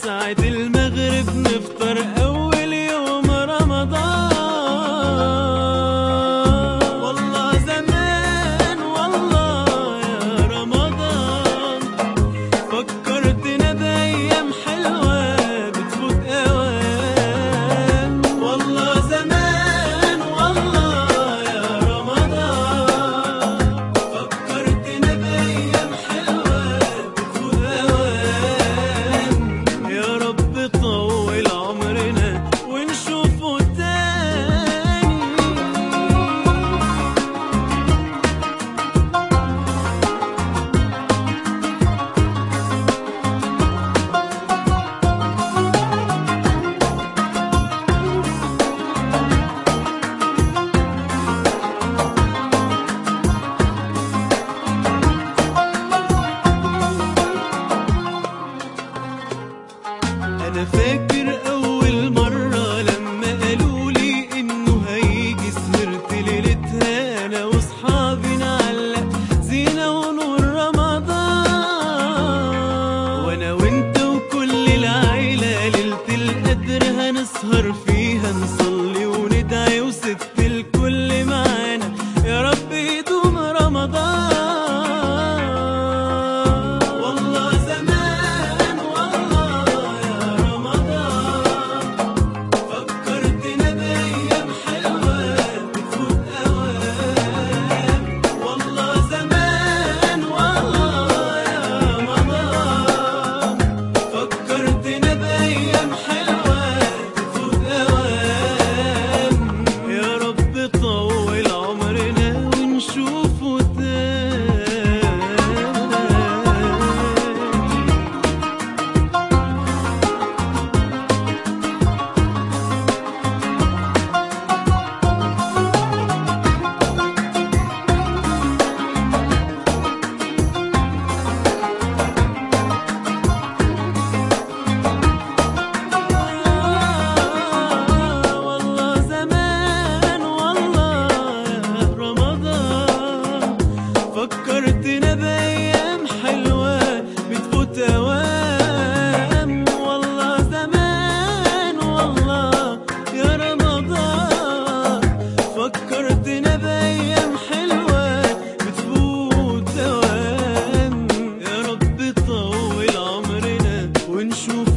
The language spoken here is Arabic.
ساعة المغرب نفطر أول يوم رمضان. والله زمان والله يا رمضان، فكرتنا بأيام حلوة بتفوت أوام. والله زمان والله يا رمضان، فكرتنا بأيام حلوة بتفوت أوام. يا رب طول عمرنا ونشوفه تاني. أنا فاكر أول مرة لما قالولي إنه هيجي، سهرت ليلتها أنا وصحابي نعلق زينة ونور رمضان. وأنا وأنت وكل العيلة ليلة القدر هنسهر فيها، نصلي وندعي وست الكل معانا يا رب يدوم رمضان. والله زمان والله يا رمضان، فكرتنا بأيام حلوة بتفوت أوام. والله زمان والله يا رمضان، فكرتنا بأيام حلوة بتفوت أوام. يا رب طول عمرنا ونشوفه تاني. والله زمان والله يا رمضان، فكرتنا بأيام حلوة بتفوت أوام. والله زمان والله يا رمضان، فكرتنا بأيام حلوة بتفوت أوام. يا رب طول عمرنا ونشوف